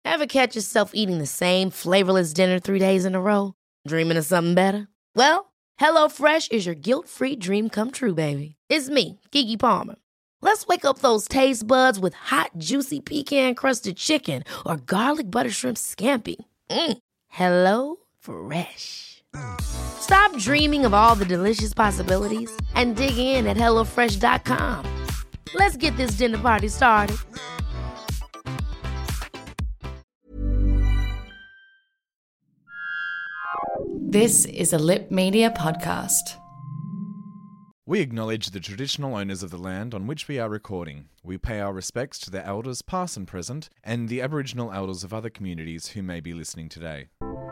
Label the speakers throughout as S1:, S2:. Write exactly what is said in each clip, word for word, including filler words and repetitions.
S1: Ever catch yourself eating the same flavorless dinner three days in a row? Dreaming of something better? Well, HelloFresh is your guilt-free dream come true, baby. It's me, Keke Palmer. Let's wake up those taste buds with hot, juicy pecan-crusted chicken or garlic butter shrimp scampi. Mm. Hello Fresh. Stop dreaming of all the delicious possibilities and dig in at hello fresh dot com. Let's get this dinner party started.
S2: This is a Lip Media podcast.
S3: We acknowledge the traditional owners of the land on which we are recording. We pay our respects to their elders past and present, and the Aboriginal elders of other communities who may be listening today.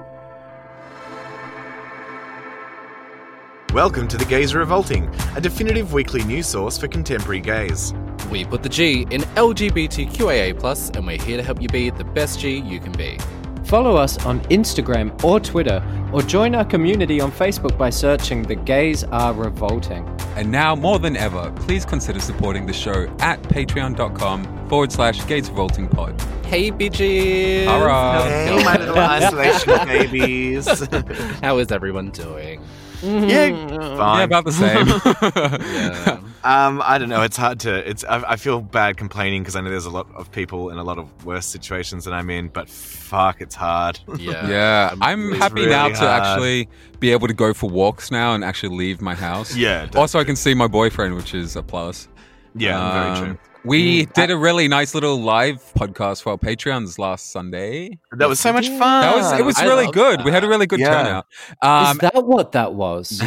S4: Welcome to The Gays Are Revolting, a definitive weekly news source for contemporary gays.
S5: We put the G in L G B T Q I A plus, and we're here to help you be the best G you can be.
S6: Follow us on Instagram or Twitter, or join our community on Facebook by searching The Gays Are Revolting.
S7: And now more than ever, please consider supporting the show at patreon.com forward slash Gays Revolting Pod.
S5: Hey, bitches!
S7: All right.
S4: Hey, my little isolation babies.
S5: How is everyone doing?
S4: Yeah, fine.
S7: Yeah, about the same.
S5: Yeah.
S4: Um, I don't know. It's hard to. It's. I, I feel bad complaining because I know there's a lot of people in a lot of worse situations than I'm in. But fuck, it's hard.
S5: Yeah.
S7: Yeah, I'm
S4: It's
S7: happy
S4: really
S7: now to
S4: hard.
S7: actually be able to go for walks now and actually leave my house.
S4: Yeah. That's
S7: Also, I can see my boyfriend, which is a plus.
S4: Yeah,
S7: Um,
S4: very true.
S7: We did a really nice little live podcast for our Patreons last Sunday.
S4: That was so much fun.
S7: That was it was
S5: I
S7: really
S5: love
S7: good.
S5: that.
S7: We had a really good
S4: Yeah.
S7: turnout. Um,
S6: Is that what that was?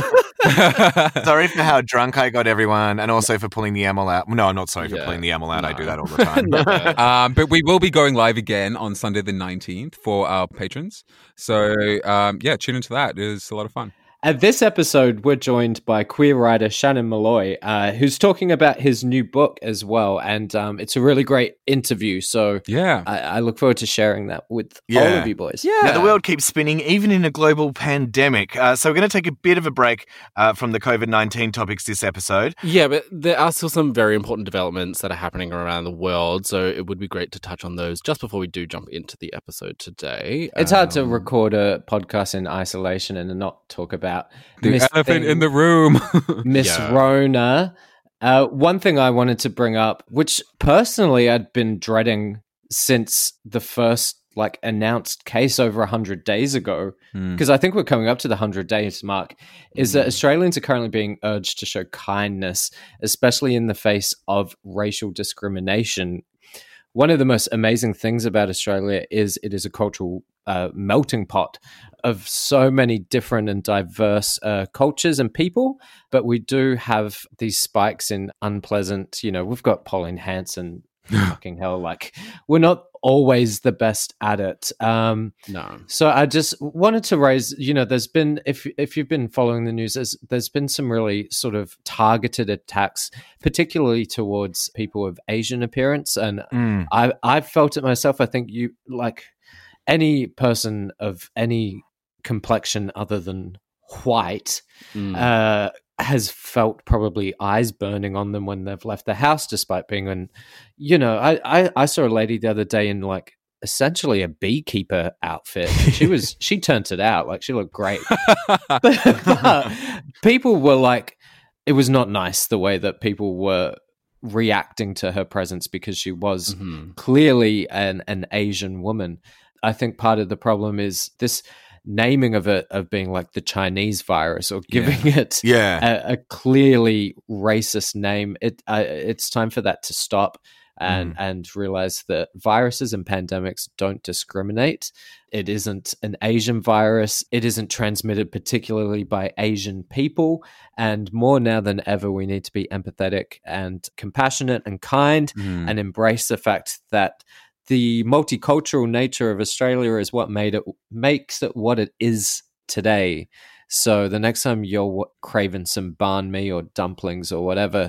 S4: Sorry for how drunk I got everyone, and also for pulling the ammo out. No, I'm not sorry for
S5: Yeah.
S4: pulling the ammo out. I
S5: No.
S4: do that all the time.
S7: um, but we will be going live again on Sunday the nineteenth for our patrons. So um, yeah, tune into that. It was a lot of fun.
S6: At this episode, we're joined by queer writer Shannon Malloy, uh, who's talking about his new book as well. And um, it's a really great interview. So
S7: Yeah.
S6: I, I look forward to sharing that with all
S4: Yeah.
S6: of you boys.
S4: Now, the world keeps spinning, even in a global pandemic. Uh, so we're going to take a bit of a break uh, from the covid nineteen topics this episode.
S5: Yeah, but there are still some very important developments that are happening around the world, so it would be great to touch on those just before we do jump into the episode today.
S6: It's hard to
S5: Um,
S6: record a podcast in isolation and not talk about
S7: The
S6: Miss
S7: elephant
S6: Thing,
S7: in the room.
S6: Miss
S5: Yeah.
S6: Rona. Uh, one thing I wanted to bring up, which personally I'd been dreading since the first like announced case over one hundred days ago,
S7: Hmm.
S6: because I think we're coming up to the one hundred days mark, is that Australians are currently being urged to show kindness, especially in the face of racial discrimination. One of the most amazing things about Australia is it is a cultural uh, melting pot of so many different and diverse uh, cultures and people, but we do have these spikes in unpleasant, you know, we've got Pauline Hanson, fucking hell, like we're not always the best at it. Um,
S5: No.
S6: so I just wanted to raise, you know, there's been, if if you've been following the news, there's, there's been some really sort of targeted attacks, particularly towards people of Asian appearance. And
S4: Mm.
S6: I, I've felt it myself. I think you, like any person of any complexion other than white,
S5: Mm.
S6: uh, has felt probably eyes burning on them when they've left the house, despite being in, you know, I, I, I saw a lady the other day in like essentially a beekeeper outfit. She was, she turned it out. Like she looked great. but, but people were like, it was not nice the way that people were reacting to her presence because she was
S5: Mhm.
S6: clearly an, an Asian woman. I think part of the problem is this naming of it of being like the Chinese virus or giving it
S4: Yeah.
S6: a, a clearly racist name. It uh, it's time for that to stop and
S4: Mm.
S6: and realize that viruses and pandemics don't discriminate. It isn't an Asian virus. It isn't transmitted particularly by Asian people. And more now than ever, we need to be empathetic and compassionate and kind
S7: Mm.
S6: and embrace the fact that the multicultural nature of Australia is what made it makes it what it is today. So the next time you're w- craving some banh mi or dumplings or whatever,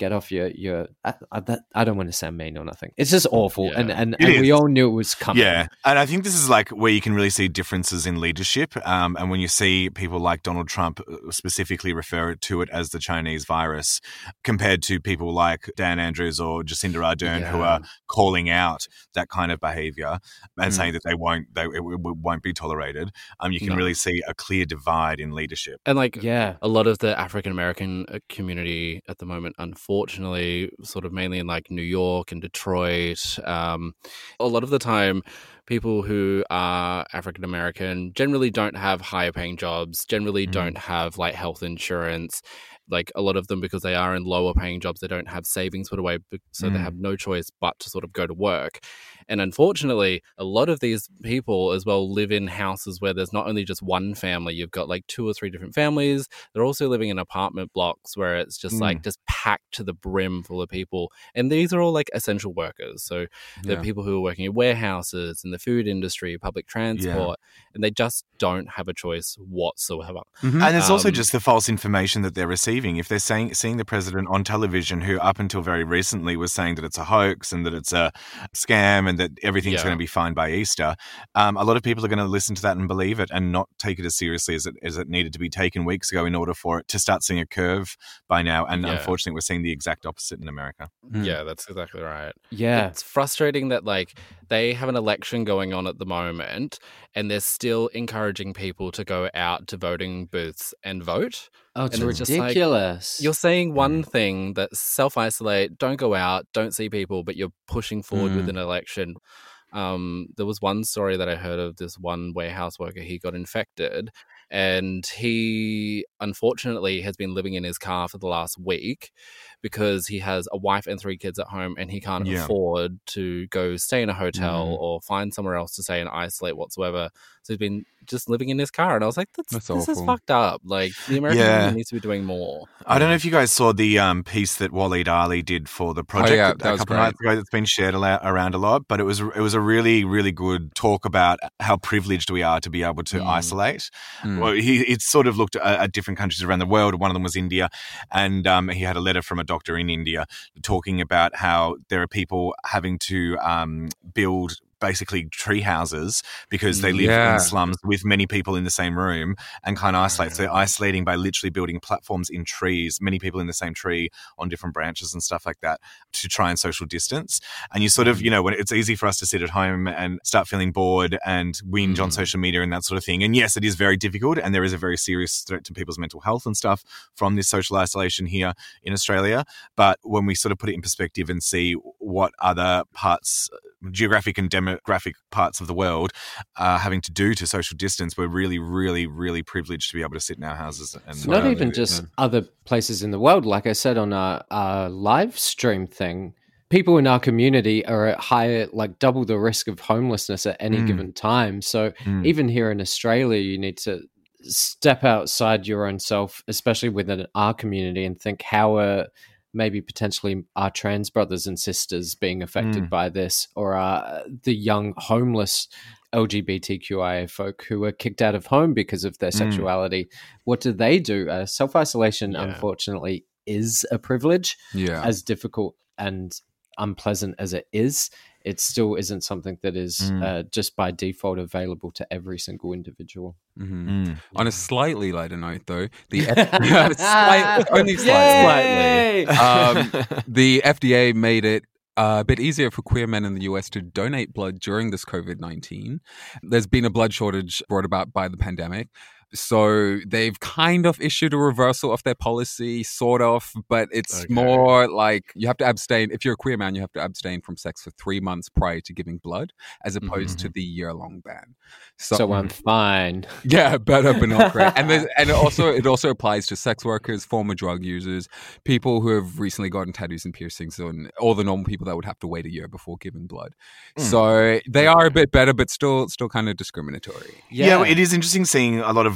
S6: get off your your. I, I, that, I don't want to sound mean or nothing. It's just awful,
S5: Yeah.
S6: and and,
S4: It
S6: and we
S4: is.
S6: all knew it was coming.
S4: Yeah, and I think this is like where you can really see differences in leadership. Um, and when you see people like Donald Trump specifically refer to it as the Chinese virus, compared to people like Dan Andrews or Jacinda Ardern,
S5: Yeah.
S4: who are calling out that kind of behaviour and
S5: Mm.
S4: saying that they won't, they it, it won't be tolerated. Um, you can
S5: No.
S4: really see a clear divide in leadership.
S5: And like
S6: Yeah.
S5: a lot of the African American uh, community at the moment, unfortunately, sort of mainly in like New York and Detroit, um, a lot of the time, people who are African American generally don't have higher paying jobs, generally
S4: Mm.
S5: don't have like health insurance. Like a lot of them, because they are in lower paying jobs, they don't have savings put away, be- so they
S4: Mm.
S5: have no choice but to sort of go to work. And unfortunately, a lot of these people as well live in houses where there's not only just one family, you've got like two or three different families. They're also living in apartment blocks where it's just like
S4: Mm.
S5: just packed to the brim full of people. And these are all like essential workers. So they're
S7: Yeah.
S5: people who are working in warehouses, in the food industry, public transport, and they just don't have a choice whatsoever.
S4: And there's also
S5: Um,
S4: just the false information that they're receiving. If they're saying, seeing the president on television, who up until very recently was saying that it's a hoax and that it's a scam and that everything's
S5: Yeah.
S4: going to be fine by Easter, um, a lot of people are going to listen to that and believe it and not take it as seriously as it, as it needed to be taken weeks ago in order for it to start seeing a curve by now. And
S5: Yeah.
S4: unfortunately, we're seeing the exact opposite in America.
S7: Mm.
S5: Yeah, that's exactly right.
S6: Yeah.
S5: It's frustrating that like they have an election going on at the moment and they're still encouraging people to go out to voting booths and vote.
S6: Oh, it's
S5: And it's just like,
S6: ridiculous.
S5: You're saying one thing, that self-isolate, don't go out, don't see people, but you're pushing forward with
S4: Mm.
S5: an election. Um, there was one story that I heard of this one warehouse worker. He got infected and he unfortunately has been living in his car for the last week because he has a wife and three kids at home and he can't
S4: Yeah.
S5: afford to go stay in a hotel
S4: Mm.
S5: or find somewhere else to stay and isolate whatsoever. So he's been just living in his car. And I was like, that's,
S7: That's
S5: this is
S7: awful.
S5: fucked up. Like the American
S4: Yeah.
S5: government needs to be doing more.
S4: I don't know if you guys saw the um, piece that Waleed Ali did for the project
S7: yeah,
S4: a
S7: that was
S4: couple
S7: great.
S4: nights ago. That's been shared a lot, around a lot, but it was it was a really really good talk about how privileged we are to be able to
S5: Mm.
S4: isolate.
S7: Mm.
S4: Well, he it sort of looked at, at different countries around the world. One of them was India, and um, he had a letter from a doctor in India talking about how there are people having to um, build basically tree houses because they live
S7: Yeah.
S4: in slums with many people in the same room and can't isolate. So they're
S5: Right.
S4: isolating by literally building platforms in trees, many people in the same tree on different branches and stuff like that to try and social distance. And you sort of, you know, when it's easy for us to sit at home and start feeling bored and whinge on
S5: Mm.
S4: social media and that sort of thing. And yes, it is very difficult and there is a very serious threat to people's mental health and stuff from this social isolation here in Australia. But when we sort of put it in perspective and see what other parts, geographic and demographic parts of the world are having to do to social distance, we're really, really, really privileged to be able to sit in our houses. And
S7: So-
S6: Not
S7: Yeah,
S6: even
S7: it-
S6: just
S7: yeah.
S6: other places in the world. Like I said on our, our live stream thing, people in our community are at higher, like double the risk of homelessness at any
S4: Mm.
S6: given time. So
S4: Mm.
S6: even here in Australia, you need to step outside your own self, especially within our community, and think how are maybe potentially our trans brothers and sisters being affected
S4: Mm.
S6: by this, or are the young homeless L G B T Q I A folk who were kicked out of home because of their
S4: Mm.
S6: sexuality. What do they do? Uh, self-isolation,
S5: Yeah.
S6: unfortunately, is a privilege.
S7: Yeah.
S6: As difficult and unpleasant as it is, it still isn't something that is
S4: Mm.
S6: uh, just by default available to every single individual.
S7: Mhm.
S4: Mm.
S7: On a slightly lighter note, though, the F- slight, only
S6: Yay!
S7: slightly. Um, the F D A made it uh, a bit easier for queer men in the U S to donate blood during this COVID nineteen. There's been a blood shortage brought about by the pandemic. So they've kind of issued a reversal of their policy, sort of, but it's
S5: Okay.
S7: more like you have to abstain. If you're a queer man, you have to abstain from sex for three months prior to giving blood, as opposed to the year-long ban. So,
S6: So I'm fine.
S7: yeah, better but not great. And there's, and it also it also applies to sex workers, former drug users, people who have recently gotten tattoos and piercings, and all the normal people that would have to wait a year before giving blood. So they are a bit better, but still still kind of discriminatory.
S4: Yeah, well, it is interesting seeing a lot of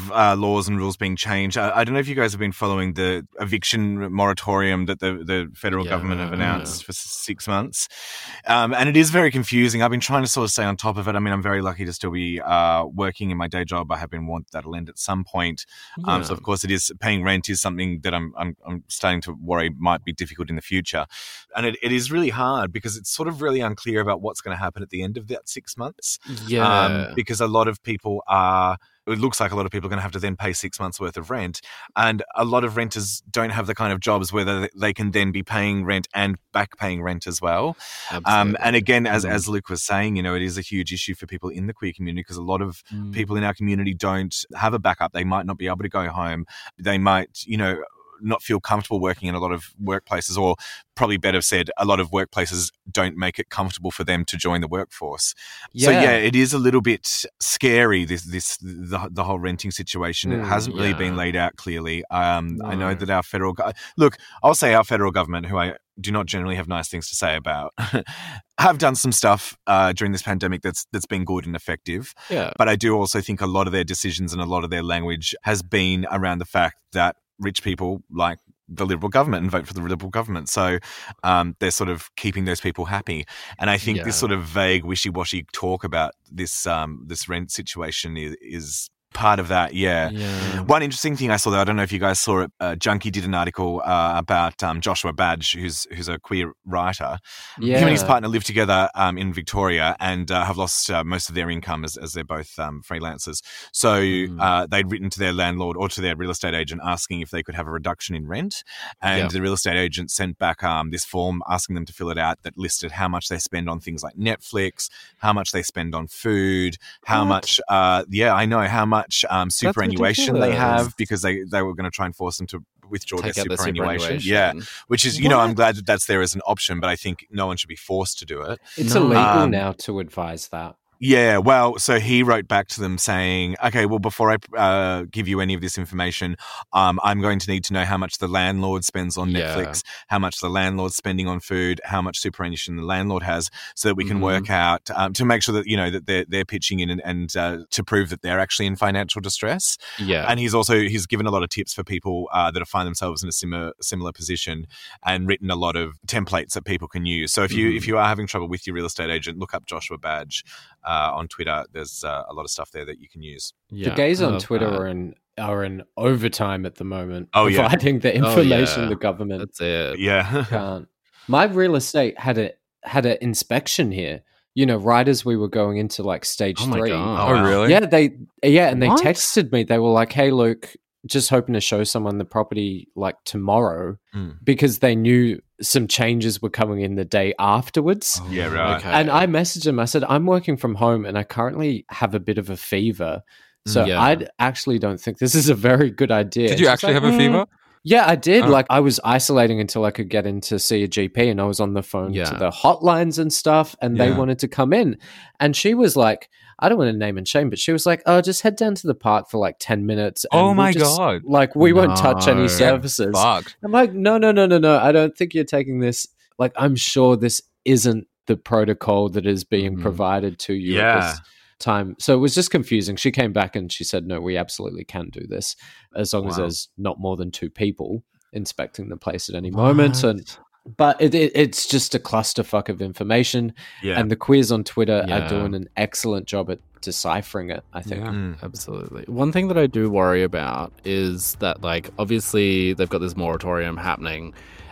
S4: of uh, laws and rules being changed. I, I don't know if you guys have been following the eviction moratorium that the, the federal
S5: Yeah,
S4: government have announced
S5: yeah.
S4: for six months. Um, and it is very confusing. I've been trying to sort of stay on top of it. I mean, I'm very lucky to still be uh, working in my day job. I have been warned that'll end at some point. Um, so,
S5: Yeah.
S4: of course, it is paying rent is something that I'm, I'm, I'm starting to worry might be difficult in the future. And it, it is really hard because it's sort of really unclear about what's going to happen at the end of that six months.
S5: Yeah.
S4: Um, because a lot of people are, it looks like a lot of people are going to have to then pay six months worth of rent. And a lot of renters don't have the kind of jobs where they- they can then be paying rent and back paying rent as well. Um,
S5: Absolutely.
S4: and again, as,
S5: Mm.
S4: as Luke was saying, you know, it is a huge issue for people in the queer community because a lot of
S5: Mm.
S4: people in our community don't have a backup. They might not be able to go home. They might, you know, not feel comfortable working in a lot of workplaces, or probably better said, a lot of workplaces don't make it comfortable for them to join the workforce. So
S6: Yeah.
S4: yeah, it is a little bit scary, this this the, the whole renting situation. It
S6: Mm,
S4: hasn't really
S5: yeah.
S4: been laid out clearly. Um, I know
S5: No.
S4: that our federal go- look, I'll say our federal government, who I do not generally have nice things to say about, have done some stuff uh, during this pandemic that's that's been good and effective.
S5: Yeah.
S4: But I do also think a lot of their decisions and a lot of their language has been around the fact that rich people like the Liberal government and vote for the Liberal government. So um, they're sort of keeping those people happy. And I think
S5: Yeah.
S4: this sort of vague, wishy-washy talk about this um, this rent situation is, is part of that, yeah.
S5: Yeah.
S4: One interesting thing I saw, though, I don't know if you guys saw it, uh, Junkie did an article uh, about um, Joshua Badge, who's who's a queer writer.
S6: Yeah.
S4: Him and his partner live together um, in Victoria and uh, have lost uh, most of their income as, as they're both um, freelancers. So
S5: Mm.
S4: uh, they'd written to their landlord or to their real estate agent asking if they could have a reduction in rent. And
S5: Yeah.
S4: the real estate agent sent back um, this form asking them to fill it out that listed how much they spend on things like Netflix, how much they spend on food, how
S5: What?
S4: much, uh, yeah, I know, how much um, superannuation they
S5: ridiculous.
S4: have because they, they were going to try and force them to withdraw
S5: Take
S4: their
S5: out the
S4: superannuation.
S5: superannuation.
S4: Yeah. Which is, you know, I'm
S5: What?
S4: glad that that's there as an option, but I think no one should be forced to do it.
S6: It's
S5: No.
S6: illegal
S4: Um,
S6: now to advise that.
S4: Yeah, well, so he wrote back to them saying, okay, well, before I uh, give you any of this information, um, I'm going to need to know how much the landlord spends on
S5: Yeah.
S4: Netflix, how much the landlord's spending on food, how much superannuation the landlord has, so that we can
S5: Mhm.
S4: work out, um, to make sure that, you know, that they're, they're pitching in and, and uh, to prove that they're actually in financial distress.
S5: Yeah.
S4: And he's also, he's given a lot of tips for people uh, that find themselves in a similar similar position and written a lot of templates that people can use. So if you
S5: Mhm.
S4: if you are having trouble with your real estate agent, look up Joshua Badge uh, on Twitter. There's uh, a lot of stuff there that you can use.
S5: yeah.
S6: The gays
S5: I
S6: on
S5: love
S6: Twitter
S5: that.
S6: are in are in overtime at the moment,
S4: Oh, yeah.
S6: providing the
S5: Oh,
S6: information
S5: yeah.
S6: the government
S5: That's it.
S4: Yeah.
S6: can't. My real estate had a had an inspection here. You know, right as we were going into like stage
S5: Oh my
S6: three.
S5: God.
S7: Oh,
S4: wow.
S7: really?
S6: Yeah, they yeah, and they
S5: What?
S6: texted me. They were like, "Hey, Luke, just hoping to show someone the property like tomorrow,"
S4: Mm.
S6: because they knew some changes were coming in the day afterwards.
S4: Yeah, right.
S5: Okay.
S6: And I messaged him. I said, "I'm working from home, and I currently have a bit of a fever, so
S5: Yeah.
S6: I actually don't think this is a very good idea."
S7: Did you
S6: She's
S7: actually
S6: like,
S7: have a
S6: "Mm."
S7: fever?
S6: Yeah, I did.
S7: Oh.
S6: Like, I was isolating until I could get in to see a G P, and I was on the phone to
S5: Yeah.
S6: the hotlines and stuff, and they
S7: Yeah.
S6: wanted to come in. And she was like, I don't want to name and shame, but she was like, "Oh, just head down to the park for like ten minutes. and
S7: Oh
S6: we'll
S7: my
S6: just-
S7: God.
S6: Like, we won't touch
S5: No.
S6: any
S5: Get
S6: services."
S7: Fucked.
S6: I'm like, no, no, no, no, no. I don't think you're taking this. Like, I'm sure this isn't the protocol that is being
S5: Mhm.
S6: provided to you at
S4: Yeah.
S6: this time. So it was just confusing. She came back and she said, no, we absolutely can do this as long as
S4: Wow.
S6: there's not more than two people inspecting the place at any moment. And but it, it, it's just a clusterfuck of information.
S4: Yeah.
S6: And the queers on Twitter
S5: Yeah.
S6: are doing an excellent job at deciphering it, I think.
S7: Yeah.
S4: Mm.
S5: Absolutely. One thing that I do worry about is that, like, obviously they've got this moratorium happening,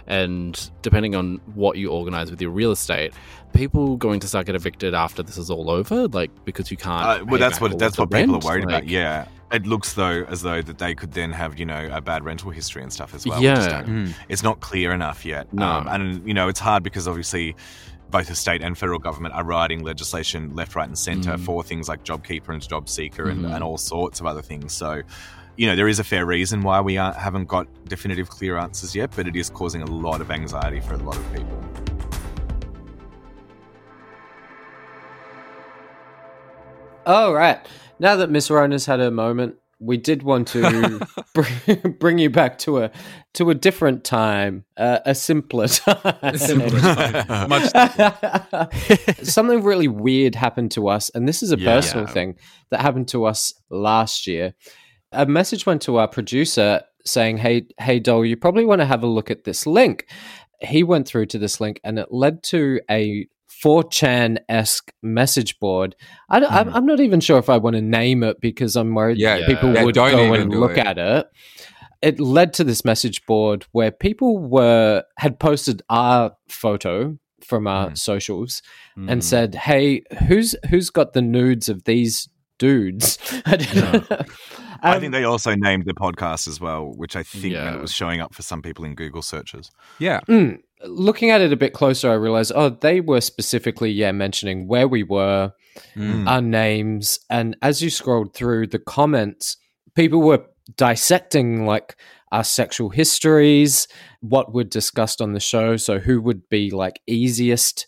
S5: and depending on what you organize with your real estate, people going to start get evicted after this is all over, like, because you can't.
S4: Uh,
S5: pay
S4: well, that's
S5: back
S4: what
S5: all
S4: that's
S5: of the
S4: what people
S5: rent,
S4: are worried about.
S5: like-
S4: Yeah, it looks though as though that they could then have, you know, a bad rental history and stuff as well. We just
S5: Yeah.
S4: don't-
S7: Mm.
S4: it's not clear enough yet.
S5: No.
S4: Um, and you know, it's hard because obviously both the state and federal government are writing legislation left, right, and centre
S5: Mm.
S4: for things like JobKeeper and JobSeeker and,
S5: Mhm.
S4: and all sorts of other things. So, you know, there is a fair reason why we aren't, haven't got definitive, clear answers yet, but it is causing a lot of anxiety for a lot of people.
S6: All right. Now that Miss Rona's had her moment, we did want to bring, bring you back to a to a different time, uh, a simpler time.
S7: simpler time. Much
S6: Something really weird happened to us, and this is a
S4: Yeah.
S6: personal
S5: Yeah.
S6: thing that happened to us last year. a message went to our producer saying, hey, hey, Dole, you probably want to have a look at this link. He went through to this link and it led to a four chan-esque message board. I don't, mm. I'm not even sure if I want to name it because I'm worried
S7: yeah,
S6: people
S7: yeah,
S6: would go and look it. at it. It led to this message board where people were had posted our photo from our mm. socials mm. and said, hey, who's who's got the nudes of these dudes? I don't know.
S4: um, I think they also named the podcast as well, which I think yeah. it was showing up for some people in Google searches.
S7: Yeah.
S6: Mm. Looking at it a bit closer, I realized, oh, they were specifically, yeah, mentioning where we were, mm. our names. And as you scrolled through the comments, people were dissecting like our sexual histories, what were discussed on the show. So who would be like easiest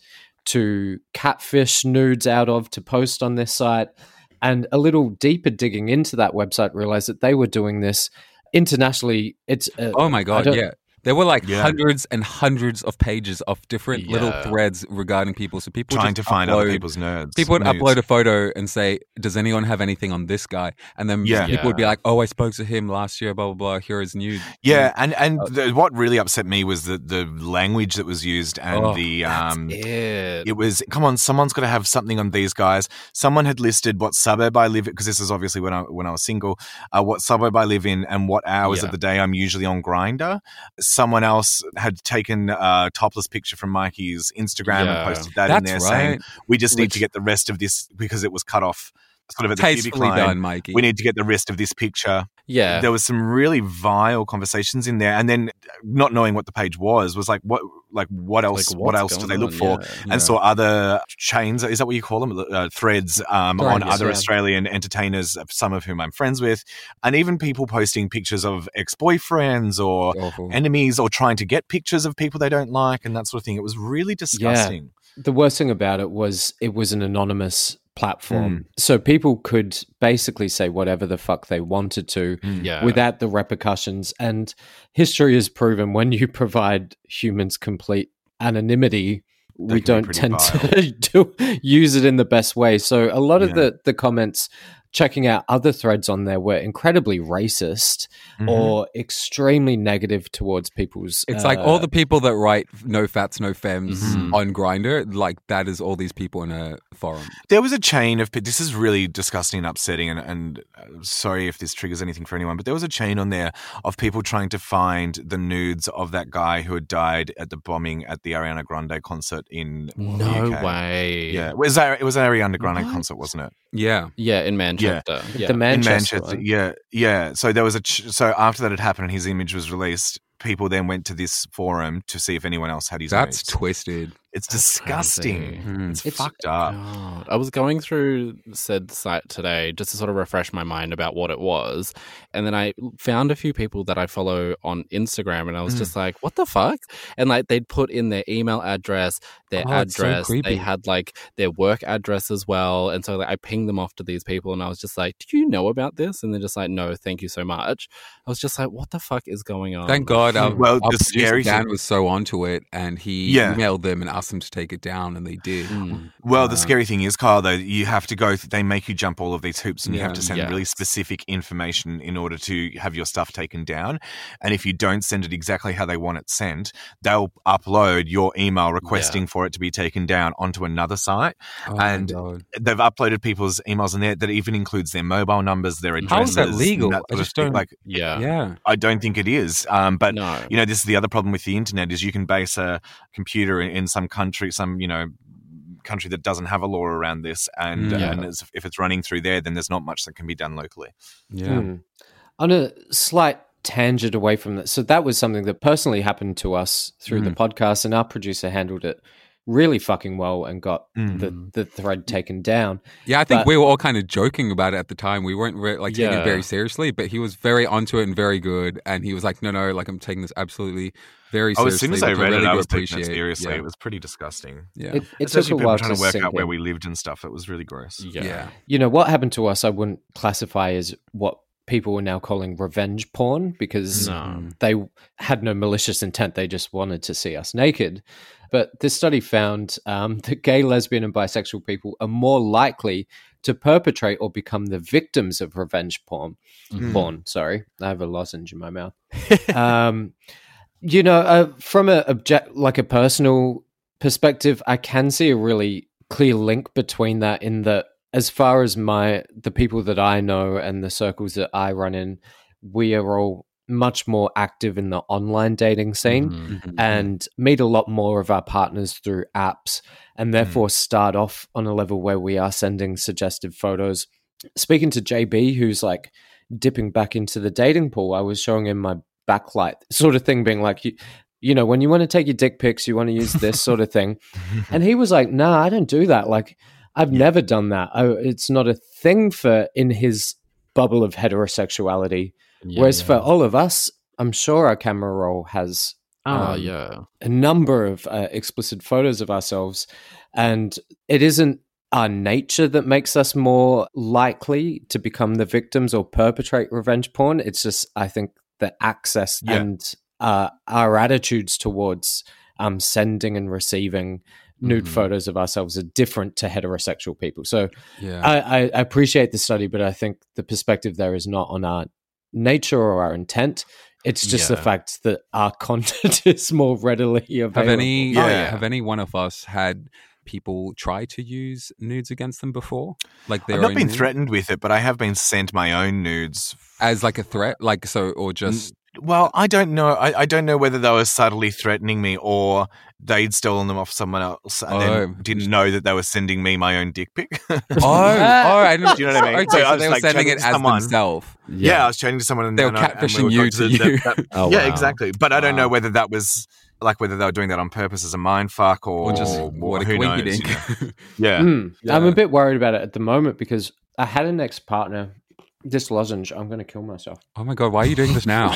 S6: to catfish nudes out of to post on this site. And a little deeper digging into that website, realized that they were doing this internationally. It's uh,
S7: oh my God, yeah. There were like
S4: yeah.
S7: hundreds and hundreds of pages of different
S5: Yeah.
S7: little threads regarding people. So people
S4: Trying
S7: just
S4: to find
S7: upload,
S4: other people's nerds.
S7: People would
S4: nudes.
S7: upload a photo and say, "Does anyone have anything on this guy?" And then
S4: Yeah.
S7: people would be
S5: Yeah.
S7: like, "Oh, I spoke to him last year. Blah blah blah. Here is nude."
S4: Yeah, and and
S7: Uh,
S4: the, what really upset me was the the language that was used and
S7: Oh,
S4: the
S5: That's
S4: um.
S5: it.
S4: It was, come on, someone's got to have something on these guys. Someone had listed what suburb I live in, because this is obviously when I when I was single, uh, what suburb I live in and what hours
S5: Yeah.
S4: of the day I'm usually on Grindr. Someone else had taken a topless picture from Mikey's Instagram
S5: Yeah.
S4: and posted that in
S7: That's
S4: there
S7: right.
S4: saying, we just need
S7: Which-
S4: to get the rest of this, because it was cut off sort of at the pubic
S7: Tastefully
S4: line.
S7: done, Mikey.
S4: We need to get the rest of this picture.
S5: Yeah.
S4: There was some really vile conversations in there, and then not knowing what the page was was like, what, like what else?
S5: Like,
S4: what
S5: what's
S4: else do they
S5: going
S4: look
S5: on?
S4: for?
S5: Yeah.
S4: And saw other chains. Is that what you call them? Uh, threads um, on
S6: Threads,
S4: other
S6: yeah.
S4: Australian entertainers, some of whom I'm friends with, and even people posting pictures of ex-boyfriends or
S7: Awful.
S4: enemies, or trying to get pictures of people they don't like, and that sort of thing. It was really disgusting.
S6: The worst thing about it was it was an anonymous platform.
S4: Mm.
S6: So people could basically say whatever the fuck they wanted to
S5: Yeah.
S6: without the repercussions. And history has proven when you provide humans complete anonymity, we
S4: can be
S6: don't
S4: pretty
S6: tend
S4: vile.
S6: to do, use it in the best way. So a lot of
S4: Yeah.
S6: the, the comments checking out other threads on there were incredibly racist
S4: Mhm.
S6: or extremely negative towards people's...
S7: It's
S6: uh,
S7: like all the people that write no fats, no femmes
S5: Mhm.
S7: on Grindr, like that is all these people in a forum.
S4: There was a chain of, this is really disgusting and upsetting, and, and uh, sorry if this triggers anything for anyone, but there was a chain on there of people trying to find the nudes of that guy who had died at the bombing at the Ariana Grande concert in the
S5: No
S4: U K.
S5: way.
S4: Yeah, it was, it was an Ariana Grande
S5: What?
S4: concert, wasn't it?
S7: Yeah.
S5: Yeah, in Manchester. Yeah.
S6: the Manchester,
S4: in Manchester.
S6: one.
S4: Yeah, yeah. So there was a ch- so after that had happened and his image was released, people then went to this forum to see if anyone else had his.
S7: That's
S4: nudes.
S7: twisted.
S4: It's
S5: That's
S4: disgusting.
S5: crazy.
S7: Mm.
S4: It's,
S6: It's-
S4: fucked up.
S5: God. I was going through said site today just to sort of refresh my mind about what it was. And then I found a few people that I follow on Instagram and I was
S7: Mm.
S5: just like, what the fuck? And like they'd put in their email address, their
S7: Oh, it's so
S5: address,
S7: creepy.
S5: they had like their work address as well. And so like, I pinged them off to these people and I was just like, do you know about this? And they're just like, no, thank you so much. I was just like, what the fuck is going on?
S7: Thank God our,
S4: Well,
S7: our
S4: the
S7: producer
S4: scary
S7: Dan
S4: thing-
S7: was so onto it and he
S4: Yeah.
S7: emailed them and asked them to take it down and they did.
S5: Mm.
S4: Well, the
S7: Uh,
S4: scary thing is, Kyle, though, you have to go, th- they make you jump all of these hoops and you have
S7: Yeah.
S4: to send
S5: Yes.
S4: really specific information in order to have your stuff taken down. And if you don't send it exactly how they want it sent, they'll upload your email requesting for it to be taken down onto another site.
S7: Oh my
S4: and
S7: God.
S4: They've uploaded people's emails in there that even includes their mobile numbers, their
S7: How
S4: addresses.
S7: is that
S4: and
S7: legal?
S4: that
S7: I
S4: sort of
S7: just
S4: thing.
S7: don't-
S4: Like,
S5: Yeah.
S7: Yeah.
S4: I don't think it is. Um, but
S5: No.
S4: you know, this is the other problem with the internet is you can base a computer in, in some country, some, you know, country that doesn't have a law around this. And,
S7: Mm.
S4: and as, if it's running through there, then there's not much that can be done locally.
S7: Yeah.
S6: Hmm. On a slight tangent away from that, so that was something that personally happened to us through the podcast, and our producer handled it really fucking well and got
S4: Mm.
S6: the, the thread taken down.
S7: Yeah, I think
S6: But-
S7: we were all kind of joking about it at the time. We weren't re- like taking
S5: Yeah.
S7: it very seriously, but he was very onto it and very good. And he was like, "No, no, like I'm taking this absolutely very
S4: Oh,
S7: seriously."
S4: as soon as I
S7: which
S4: read
S7: really
S4: it, I
S7: do
S4: was taking it
S7: appreciate.
S4: seriously.
S7: Yeah.
S4: It was pretty disgusting.
S7: Yeah.
S6: It, it took
S4: Especially
S6: a
S4: people
S6: while
S4: trying to work
S6: sink
S4: out where
S6: in.
S4: we lived and stuff. It was really gross.
S5: Yeah.
S7: yeah.
S6: You know, what happened to us, I wouldn't classify as what people were now calling revenge porn because
S5: No.
S6: they had no malicious intent. They just wanted to see us naked. But this study found um, that gay, lesbian, and bisexual people are more likely to perpetrate or become the victims of revenge porn.
S5: Mhm.
S6: Porn, sorry. I have a lozenge in my mouth. um, you know, uh, from a object, like a personal perspective, I can see a really clear link between that in that as far as my the people that I know and the circles that I run in, we are all much more active in the online dating scene
S5: Mhm.
S6: and meet a lot more of our partners through apps and therefore start off on a level where we are sending suggestive photos. Speaking to J B, who's like dipping back into the dating pool, I was showing him my backlight sort of thing, being like, you, you know, when you want to take your dick pics, you want to use this sort of thing. And he was like, nah, I don't do that. Like, I've never done that. I, it's not a thing for in his bubble of heterosexuality.
S5: Yeah,
S6: Whereas
S5: yeah.
S6: for all of us, I'm sure our camera roll has
S5: Oh,
S6: um,
S5: yeah.
S6: a number of uh, explicit photos of ourselves. And it isn't our nature that makes us more likely to become the victims or perpetrate revenge porn. It's just, I think, the access
S3: Yeah.
S6: and uh, our attitudes towards um, sending and receiving nude
S5: Mhm.
S6: photos of ourselves are different to heterosexual people. So
S7: Yeah.
S6: I, I, I appreciate the study, but I think the perspective there is not on our nature or our intent. It's just the
S5: Yeah.
S6: fact that our content is more readily available.
S7: have any
S3: Yeah, yeah.
S7: have any one of us had people try to use nudes against them before? Like their
S4: I've not
S7: own
S4: been
S7: nude?
S4: threatened with it, but I have been sent my own nudes.
S7: as like a threat, like so, or just
S4: Well, I don't know. I, I don't know whether they were subtly threatening me or they'd stolen them off someone else and
S7: Oh.
S4: then didn't know that they were sending me my own dick pic.
S7: oh, oh, I didn't,
S4: Do you know what I mean?
S7: Okay,
S4: So
S7: so,
S4: I was
S7: they were
S4: like
S7: sending
S4: chatting
S7: it
S4: to
S7: as
S4: someone.
S7: themselves.
S4: Yeah, I was chatting to someone and
S7: They were
S4: and I- and
S7: catfishing
S4: we were
S7: you
S4: going
S7: to
S4: the-
S7: you.
S4: that- that-
S5: Oh,
S4: yeah,
S5: wow.
S4: exactly. But I don't know
S7: Wow.
S4: whether that was like whether they were doing that on purpose as a mind fuck or,
S7: Or just
S4: or
S7: what a
S4: who knows,
S7: quinky
S4: you
S7: dink.
S4: know? Yeah.
S6: Mm.
S7: Yeah.
S6: I'm a bit worried about it at the moment because I had an ex-partner. This lozenge, I'm going to kill myself
S7: Oh my god, why are you doing this now?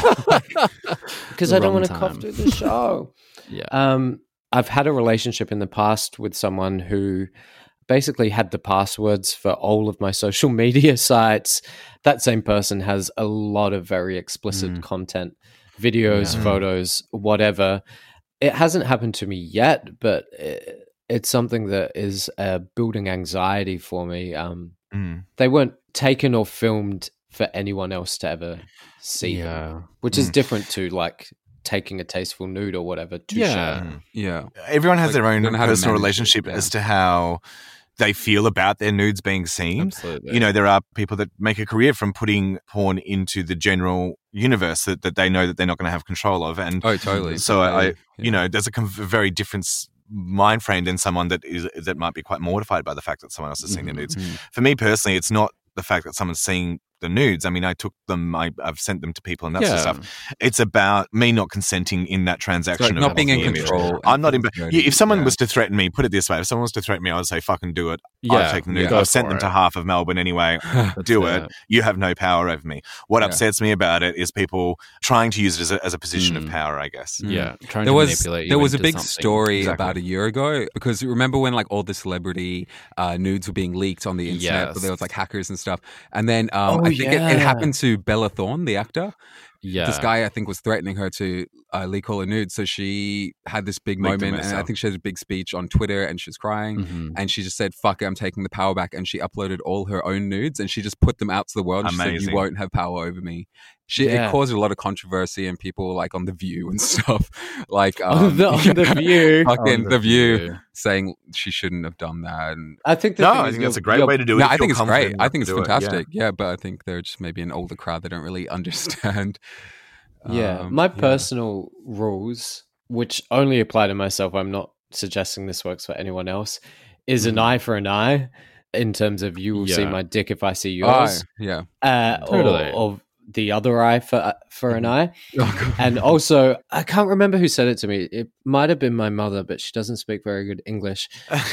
S6: because
S5: The
S6: I don't
S5: wrong
S6: want to cough
S5: time.
S6: through the show.
S5: Yeah.
S6: Um, I've had a relationship in the past with someone who basically had the passwords for all of my social media sites. That same person has a lot of very explicit
S7: Mm.
S6: content, videos,
S7: Yeah.
S6: photos, whatever. It hasn't happened to me yet, but it, it's something that is uh, building anxiety for me. Um,
S4: Mm.
S6: they weren't taken or filmed for anyone else to ever see them,
S5: Yeah.
S6: which is
S4: Mm.
S6: different to like taking a tasteful nude or whatever to
S5: Yeah.
S6: share.
S4: Mm.
S7: yeah,
S4: Everyone has
S7: Like,
S4: their own
S7: don't know how to
S4: personal
S7: manage it,
S4: relationship
S7: yeah.
S4: as to how they feel about their nudes being seen.
S5: Absolutely.
S4: You know, there are people that make a career from putting porn into the general universe that, that they know that they're not going to have control of. And
S7: oh totally.
S4: so I, I
S7: Yeah.
S4: you know, there's a con- very different s- mind frame than someone that is that might be quite mortified by the fact that someone else is seeing their nudes.
S7: Mhm.
S4: For me personally, it's not the fact that someone's seeing the nudes. I mean, I took them, I, I've sent them to people and that sort of
S5: Yeah.
S4: stuff. It's about me not consenting in that transaction.
S7: Like
S4: of
S7: not being in
S4: the image.
S7: control.
S4: I'm not in.
S7: and
S4: Yeah,
S7: things
S4: if someone
S7: dirty.
S4: was to threaten me, put it this way: if someone was to threaten me, I would say, "Fucking do it."
S5: Yeah.
S4: I've taken nudes.
S7: yeah.
S4: I've sent
S5: Go
S4: them
S5: for
S4: to
S5: it.
S4: half of Melbourne anyway.
S5: That's
S4: do
S5: it.
S4: it. You have no power over me. What
S7: Yeah.
S4: upsets me about it is people trying to use it as a, as a position
S5: Mm.
S4: of power. I guess.
S5: Yeah. Trying
S7: there
S5: to
S7: was
S5: manipulate you
S7: there was a
S5: into
S7: big
S5: something.
S7: story
S4: Exactly.
S7: about a year ago because remember when like all the celebrity uh, nudes were being leaked on the internet,
S5: Yes.
S7: but there was like hackers and stuff, and then um,
S6: Oh,
S7: I think it,
S6: yeah.
S7: it happened to Bella Thorne, the actor.
S5: Yeah.
S7: This guy I think was threatening her to uh, leak all her nudes, so she had this big
S4: Leaked them
S7: moment, and I
S4: herself.
S7: think she had a big speech on Twitter, and she was crying.
S5: Mhm.
S7: And she just said, "Fuck it, I'm taking the power back." And she uploaded all her own nudes, and she just put them out to the world. And she said,
S4: Amazing.
S7: "You won't have power over me." She
S6: Yeah.
S7: it caused a lot of controversy, and people like on the View and stuff, like
S6: On
S7: um,
S6: the- on The View.
S7: fucking
S5: On
S7: the, View,
S5: View.
S7: saying she shouldn't have done that. And
S6: I think the
S4: No,
S6: thing
S4: I
S6: is
S4: think that's
S6: you're-
S4: a great
S6: you're-
S4: way to do it.
S7: no,
S4: if
S7: I
S4: you're
S7: think it's
S4: confident
S7: great. I
S4: enough
S7: think
S4: to
S7: it's
S4: do it, yeah.
S7: fantastic. Yeah. but I think they're just maybe an older crowd that don't really understand.
S6: Yeah,
S7: Um,
S6: my personal rules, which only apply to myself, I'm not suggesting this works for anyone else, is an
S7: Mhm.
S6: eye for an eye in terms of you will see
S5: Yeah.
S6: my dick if I see
S7: Oh,
S6: yours,
S7: yeah.
S6: uh,
S5: Totally.
S6: or, or the other eye for for an eye.
S7: Oh,
S6: And also, I can't remember who said it to me. It might have been my mother, but she doesn't speak very good English.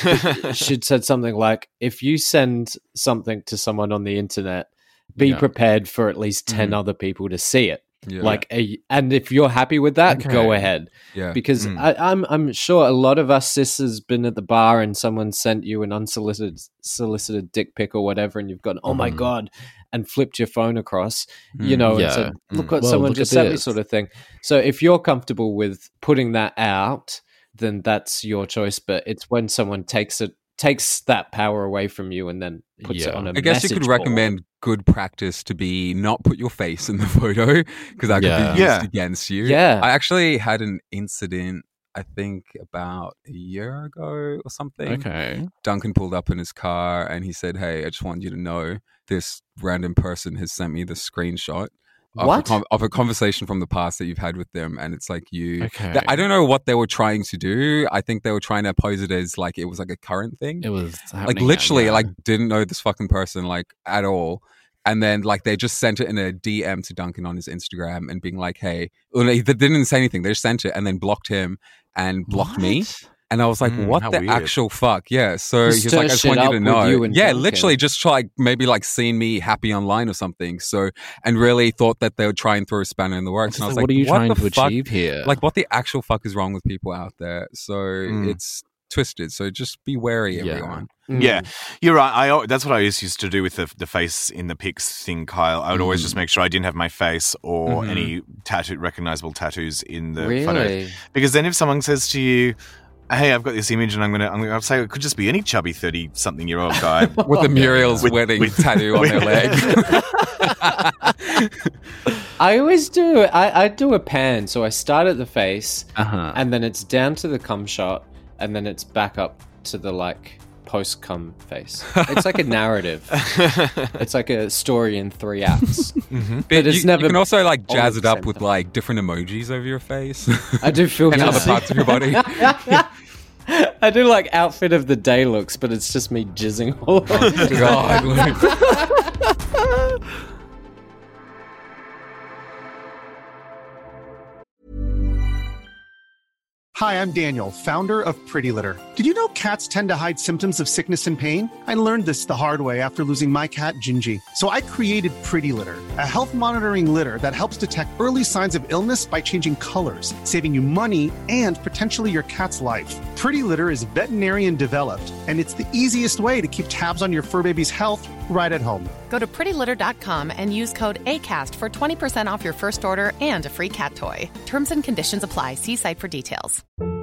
S6: She'd said something like, if you send something to someone on the internet, be
S5: Yeah.
S6: prepared for at least ten
S7: Mhm.
S6: other people to see it.
S7: Yeah.
S6: Like, a, and if you're happy with that,
S5: Okay.
S6: go ahead.
S7: yeah.
S6: Because
S5: Mm.
S6: I, I'm I'm sure a lot of us sis has been at the bar and someone sent you an unsolicited solicited dick pic or whatever, and you've gone, oh my
S5: Mhm.
S6: god, and flipped your phone across, you
S7: Mm.
S6: know, and
S5: Yeah.
S6: said, look
S5: Mm.
S6: what
S5: Well,
S6: someone
S5: look
S6: just
S5: at
S6: sent me,
S5: this.
S6: sort of thing. So if you're comfortable with putting that out, then that's your choice. But it's when someone takes it takes that power away from you and then puts it
S5: Yeah.
S6: on a
S7: I guess you could
S6: message board.
S7: recommend good practice to be not put your face in the photo because that could
S5: Yeah.
S7: be used
S4: Yeah.
S7: against you.
S6: Yeah.
S7: I actually had an incident, I think about a year ago or something.
S5: Okay.
S7: Duncan pulled up in his car and he said, hey, I just want you to know this random person has sent me the screenshot of a,
S6: What?
S7: con- of a conversation from the past that you've had with them. And it's like you,
S5: Okay.
S7: Th- I don't know what they were trying to do. I think they were trying to pose it as like it was like a current thing.
S5: It was
S7: Like
S5: happening,
S7: literally,
S5: yeah.
S7: like didn't know this fucking person like at all. And then like they just sent it in a D M to Duncan on his Instagram and being like, hey, well, they they didn't say anything. They just sent it and then blocked him and blocked me.
S5: What?
S7: And I was like,
S4: Mm,
S7: what
S4: how
S7: the
S4: weird.
S7: actual fuck? Yeah. So
S6: Just
S7: he's like, I
S6: stir
S7: just
S6: shit
S7: want you
S6: up
S7: to
S6: with
S7: know.
S6: you and
S7: yeah,
S6: Duncan.
S7: literally just try, like, maybe like seeing me happy online or something. So, and really thought that they would try and throw a spanner in the works.
S5: It's
S7: And I
S5: like,
S7: was like,
S5: what are you trying
S7: the
S5: to
S7: fuck?
S5: achieve here?
S7: Like, what the actual fuck is wrong with people out there? So
S4: Mm.
S7: it's twisted. So just be wary,
S5: Yeah.
S7: everyone.
S6: Mm.
S4: Yeah, you're right. I al- that's what I used used to do with the the face in the pics thing, Kyle. I would always
S7: Mm.
S4: just make sure I didn't have my face or
S7: Mhm.
S4: any tattoo recognizable tattoos in the
S6: Really?
S4: photos. Because then if someone says to you, "Hey, I've got this image," and I'm gonna, I'm gonna say it could just be any chubby thirty something year old guy.
S7: With the Muriel's
S4: With-
S7: wedding
S4: with-
S7: tattoo on their leg.
S6: I always do. I, I do a pan, so I start at the face,
S5: uh-huh.
S6: and then it's down to the cum shot, and then it's back up to the like post cum face. It's like a narrative. It's like a story in three acts.
S4: Mhm.
S6: But it's
S7: you,
S6: never
S7: you can also like
S6: all
S7: jazz
S6: at
S7: it
S6: the
S7: up
S6: same
S7: with
S6: time.
S7: like different emojis over your face
S6: I do feel
S7: and other
S6: guilty.
S7: parts of your body.
S6: I do like outfit of the day looks, but it's just me jizzing all over.
S7: God,
S8: Hi, I'm Daniel, founder of Pretty Litter. Did you know cats tend to hide symptoms of sickness and pain? I learned this the hard way after losing my cat, Gingy. So I created Pretty Litter, a health monitoring litter that helps detect early signs of illness by changing colors, saving you money and potentially your cat's life. Pretty Litter is veterinarian developed, and it's the easiest way to keep tabs on your fur baby's health right at home.
S9: Go to pretty litter dot com and use code ACAST for twenty percent off your first order and a free cat toy. Terms and conditions apply. See site for details.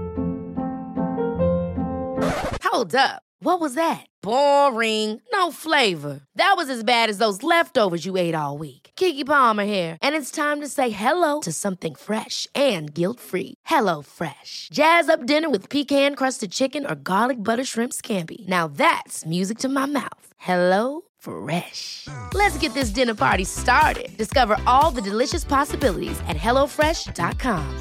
S1: Hold up. What was that? Boring. No flavor. That was as bad as those leftovers you ate all week. Keke Palmer here, and it's time to say hello to something fresh and guilt-free. Hello Fresh. Jazz up dinner with pecan-crusted chicken or garlic butter shrimp scampi. Now that's music to my mouth. Hello Fresh. Let's get this dinner party started. Discover all the delicious possibilities at hello fresh dot com.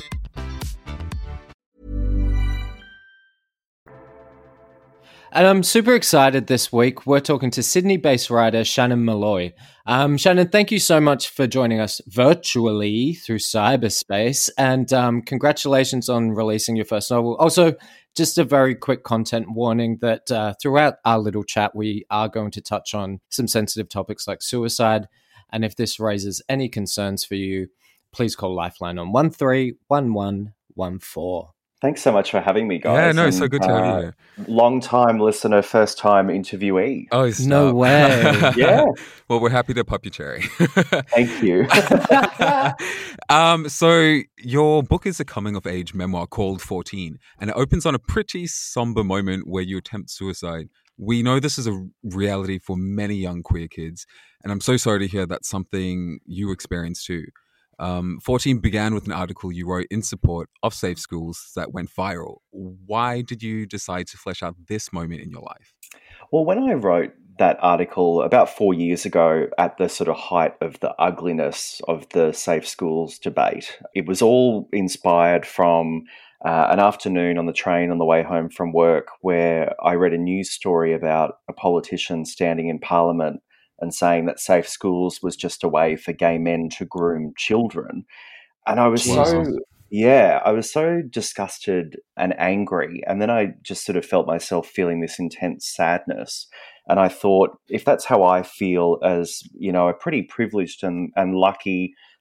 S6: And I'm super excited this week. We're talking to Sydney-based writer Shannon Malloy. Um, Shannon, thank you so much for joining us virtually through cyberspace. And um, congratulations on releasing your first novel. Also, just a very quick content warning that uh, throughout our little chat, we are going to touch on some sensitive topics like suicide. And if this raises any concerns for you, please call Lifeline on one three one one one four.
S10: Thanks so much for having me, guys.
S7: yeah, no, it's so
S10: And,
S7: good to have you
S10: uh,
S7: here.
S10: Long time listener, first time interviewee.
S7: Oh,
S6: No
S7: stop.
S6: way.
S10: Yeah.
S7: Well, we're happy to pop your cherry.
S10: Thank you.
S7: um, so your book is a coming of age memoir called fourteen, and it opens on a pretty somber moment where you attempt suicide. We know this is a reality for many young queer kids, and I'm so sorry to hear that's something you experienced too. Um, fourteen began with an article you wrote in support of safe schools that went viral. Why did you decide to flesh out this moment in your life?
S10: Well, when I wrote that article about four years ago at the sort of height of the ugliness of the safe schools debate, it was all inspired from uh, an afternoon on the train on the way home from work where I read a news story about a politician standing in Parliament and saying that safe schools was just a way for gay men to groom children. And I was
S5: Jesus.
S10: so, yeah, I was so disgusted and angry. And then I just sort of felt myself feeling this intense sadness. And I thought, if that's how I feel as, you know, a pretty privileged and, and lucky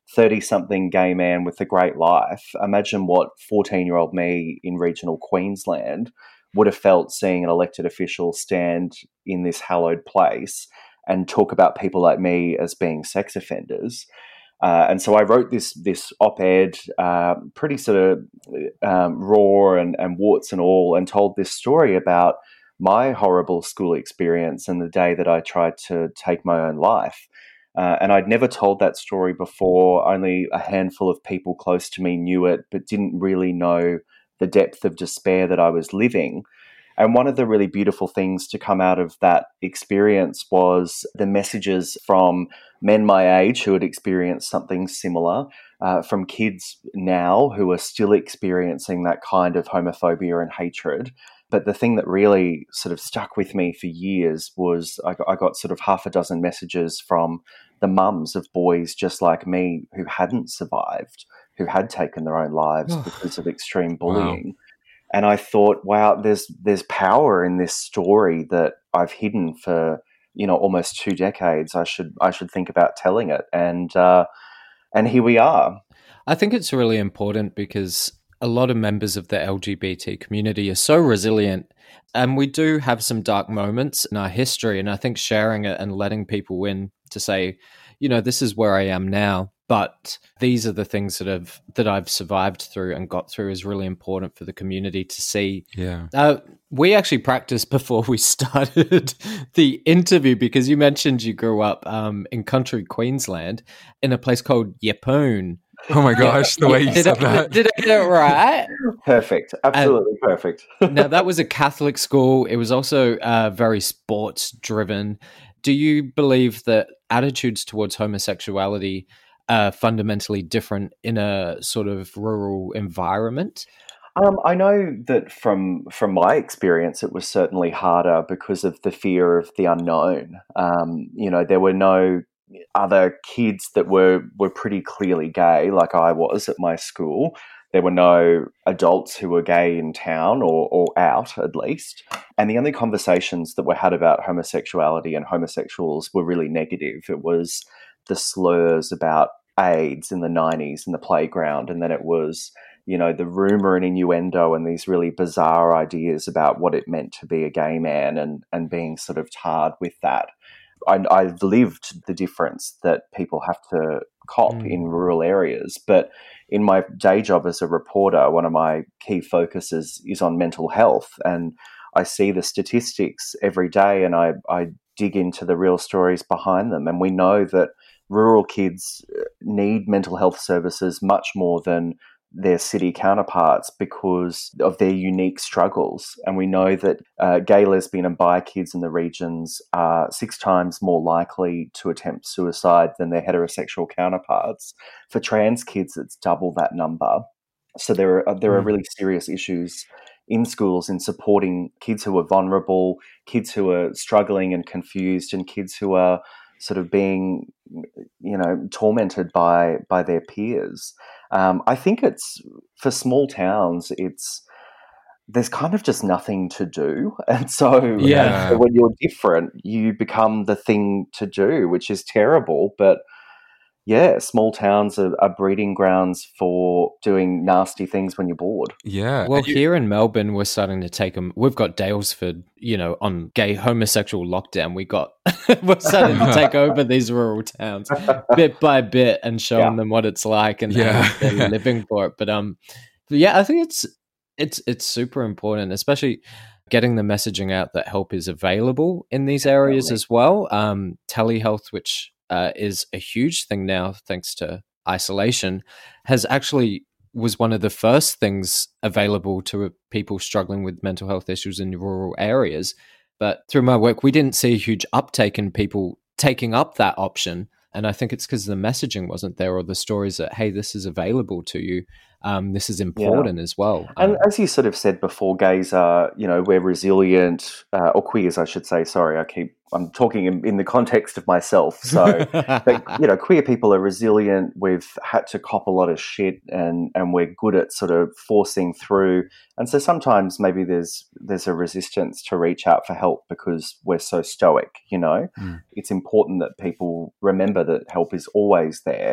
S10: thirty-something gay man with a great life. Imagine what fourteen-year-old me in regional Queensland would have felt seeing an elected official stand in this hallowed place and talk about people like me as being sex offenders. Uh, and so I wrote this this op-ed, uh, pretty sort of um, raw and, and warts and all, and told this story about my horrible school experience and the day that I tried to take my own life. Uh, and I'd never told that story before. Only a handful of people close to me knew it, but didn't really know the depth of despair that I was living. And one of the really beautiful things to come out of that experience was the messages from men my age who had experienced something similar, uh, from kids now who are still experiencing that kind of homophobia and hatred. But the thing that really sort of stuck with me for years was I got, I got sort of half a dozen messages from the mums of boys just like me who hadn't survived, who had taken their own lives because of extreme bullying. Wow. And I thought, wow, there's there's power in this story that I've hidden for, you know, almost two decades. I should I should think about telling it. And uh, and here we are.
S6: I think it's really important because a lot of members of the L G B T community are so resilient, and we do have some dark moments in our history. And I think sharing it and letting people in to say, you know, this is where I am now, but these are the things that have that I've survived through and got through is really important for the community to see.
S7: Yeah.
S6: Uh, we actually practiced before we started the interview because you mentioned you grew up um, in country Queensland in a place called Yeppoon.
S7: Oh my gosh, the way you
S6: did
S7: said
S6: I,
S7: that.
S6: Did I get it right?
S10: Perfect. Absolutely and, perfect.
S6: Now, that was a Catholic school. It was also uh, very sports driven. Do you believe that attitudes towards homosexuality are fundamentally different in a sort of rural environment?
S10: Um, I know that from from my experience, it was certainly harder because of the fear of the unknown. Um, you know, there were no other kids that were were pretty clearly gay, like I was at my school. There were no adults who were gay in town or, or out, at least. And the only conversations that were had about homosexuality and homosexuals were really negative. It was the slurs about AIDS in the nineties in the playground, and then it was, you know, the rumor and innuendo and these really bizarre ideas about what it meant to be a gay man and, and being sort of tarred with that. I, I've lived the difference that people have to cop mm. in rural areas. But in my day job as a reporter, one of my key focuses is on mental health. And I see the statistics every day and I, I dig into the real stories behind them. And we know that rural kids need mental health services much more than their city counterparts because of their unique struggles. And we know that uh, gay, lesbian and bi kids in the regions are six times more likely to attempt suicide than their heterosexual counterparts. For trans kids, it's double that number. So there are, there are really serious issues in schools in supporting kids who are vulnerable, kids who are struggling and confused, and kids who are sort of being, you know, tormented by by their peers. Um, I think it's, for small towns, it's, there's kind of just nothing to do. And so
S6: yeah.
S10: uh, when you're different, you become the thing to do, which is terrible. But yeah, small towns are, are breeding grounds for doing nasty things when you're bored.
S7: Yeah.
S6: Well,
S7: you-
S6: here in Melbourne, we're starting to take them. We've got Daylesford, you know, on gay homosexual lockdown. We got, we're starting to take over these rural towns bit by bit and showing yeah. them what it's like and
S7: yeah.
S6: how they're living for it. But um, yeah, I think it's it's it's super important, especially getting the messaging out that help is available in these areas Definitely. as well. Um, telehealth, which Uh, is a huge thing now, thanks to isolation, has actually was one of the first things available to people struggling with mental health issues in rural areas. But through my work, we didn't see a huge uptake in people taking up that option. And I think it's because the messaging wasn't there, or the stories that, hey, this is available to you. Um, this is important yeah. as well.
S10: And
S6: um,
S10: as you sort of said before, gays are, you know, we're resilient, uh, or queers, I should say. Sorry, I keep, I'm talking in, in the context of myself. So, but, you know, queer people are resilient. We've had to cop a lot of shit, and, and we're good at sort of forcing through. And so sometimes maybe there's there's a resistance to reach out for help because we're so stoic, you know. Mm. It's important that people remember that help is always there.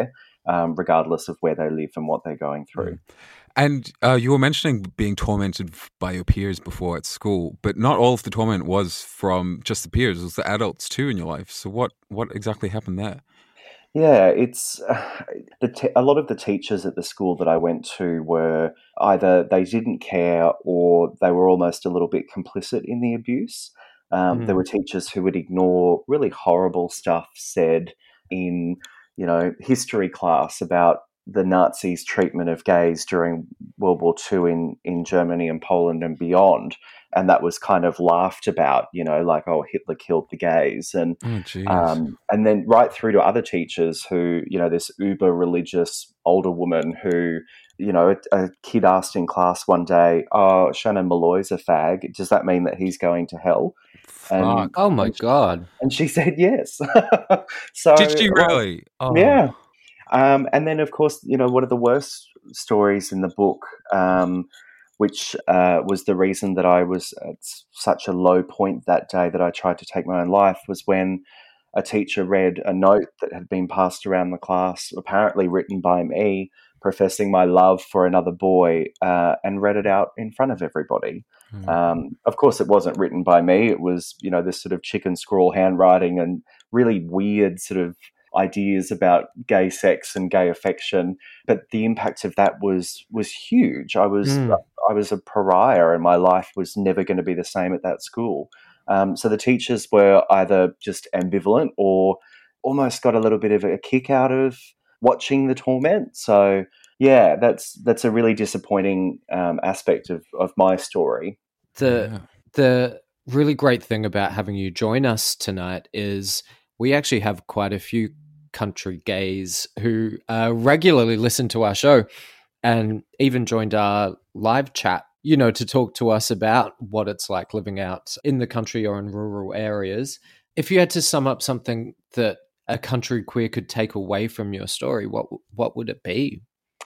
S10: um, regardless of where they live and what they're going through.
S7: Mm. And uh, you were mentioning being tormented by your peers before at school, but not all of the torment was from just the peers; it was the adults too in your life. So, what what exactly happened there?
S10: Yeah, it's uh, the te- a lot of the teachers at the school that I went to were either they didn't care or they were almost a little bit complicit in the abuse. Um, There
S6: Mm.
S10: were teachers who would ignore really horrible stuff said in, you know, history class about the Nazis' treatment of gays during World War Two in, in Germany and Poland and beyond. And that was kind of laughed about, you know, like, oh, Hitler killed the gays. And
S7: Oh, jeez.
S10: um, and then right through to other teachers who, you know, this uber religious older woman who, you know, a, a kid asked in class one day, oh, Shannon Malloy's a fag. Does that mean that he's going to hell? And,
S7: Fuck.
S6: Oh my God.
S10: and she said yes. So
S7: Did she
S10: like,
S7: really? Oh.
S10: yeah. Um, and then, of course, you know, one of the worst stories in the book, um, which uh, was the reason that I was at such a low point that day that I tried to take my own life, was when a teacher read a note that had been passed around the class, apparently written by me, professing my love for another boy, uh, and read it out in front of everybody.
S7: Mm.
S10: Um, of course, it wasn't written by me. It was, you know, this sort of chicken scrawl handwriting and really weird sort of ideas about gay sex and gay affection. But the impact of that was was huge. I was
S6: Mm.
S10: I was a pariah, and my life was never going to be the same at that school. Um, so the teachers were either just ambivalent or almost got a little bit of a kick out of watching the torment. So yeah, that's that's a really disappointing um, aspect of, of my story.
S6: The
S7: Yeah.
S6: the really great thing about having you join us tonight is we actually have quite a few country gays who uh, regularly listen to our show and even joined our live chat, you know, to talk to us about what it's like living out in the country or in rural areas. If you had to sum up something that a country queer could take away from your story, what what would it be?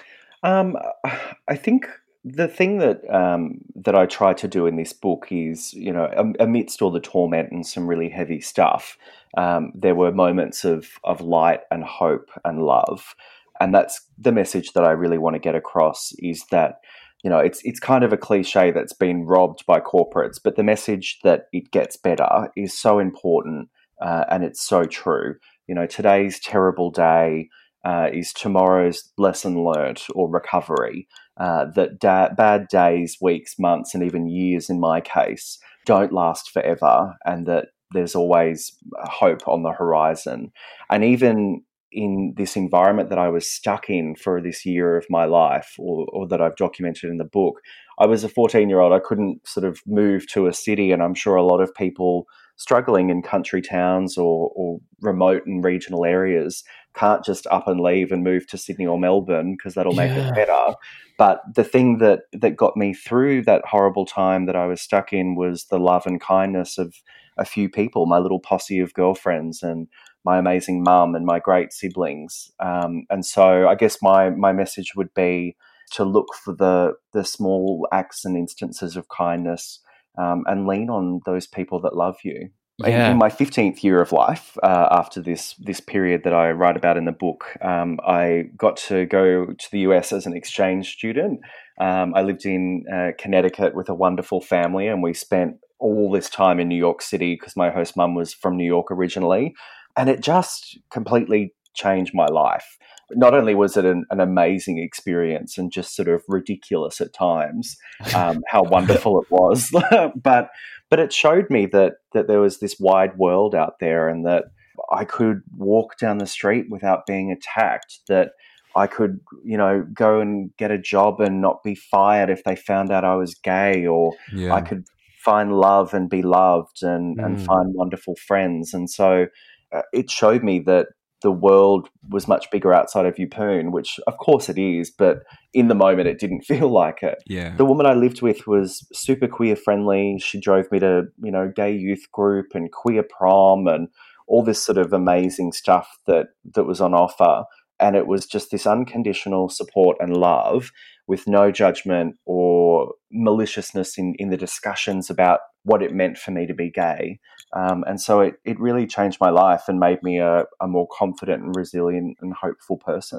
S10: Um, I think the thing that um, that I try to do in this book is, you know, am- amidst all the torment and some really heavy stuff, um, there were moments of of light and hope and love, and that's the message that I really want to get across. Is that, you know, it's it's kind of a cliche that's been robbed by corporates, but the message that it gets better is so important, uh, and it's so true. You know, today's terrible day uh, is tomorrow's lesson learnt or recovery. Uh, that da- bad days, weeks, months, and even years, in my case, don't last forever, and that there's always hope on the horizon. And even in this environment that I was stuck in for this year of my life, or, or that I've documented in the book, I was a fourteen-year-old. I couldn't sort of move to a city, and I'm sure a lot of people struggling in country towns or, or remote and regional areas can't just up and leave and move to Sydney or Melbourne because that'll make
S6: Yeah.
S10: it better. But the thing that, that got me through that horrible time that I was stuck in was the love and kindness of a few people, my little posse of girlfriends and my amazing mum and my great siblings. Um, and so I guess my, my message would be to look for the, the small acts and instances of kindness, um, and lean on those people that love you. In,
S6: Yeah.
S10: in my fifteenth year of life, uh, after this this period that I write about in the book, um, I got to go to the U S as an exchange student. Um, I lived in uh, Connecticut with a wonderful family, and we spent all this time in New York City because my host mum was from New York originally. And it just completely changed my life. Not only was it an, an amazing experience and just sort of ridiculous at times, um, how wonderful it was, but but it showed me that that there was this wide world out there, and that I could walk down the street without being attacked, that I could, you know, go and get a job and not be fired if they found out I was gay, or
S7: Yeah.
S10: I could find love and be loved and, and
S6: Mm.
S10: find wonderful friends. And so uh, it showed me that the world was much bigger outside of Yeppoon, which of course it is, but in the moment it didn't feel like it.
S7: Yeah.
S10: The woman I lived with was super queer friendly. She drove me to, you know, gay youth group and queer prom and all this sort of amazing stuff that, that was on offer. And it was just this unconditional support and love with no judgment or maliciousness in, in the discussions about what it meant for me to be gay. Um, and so it, it really changed my life and made me a, a more confident and resilient and hopeful person.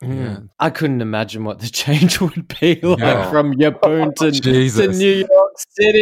S7: Yeah.
S6: I couldn't imagine what the change would be like
S7: Yeah.
S6: from Yeppoon to, to
S7: Jesus.
S6: New York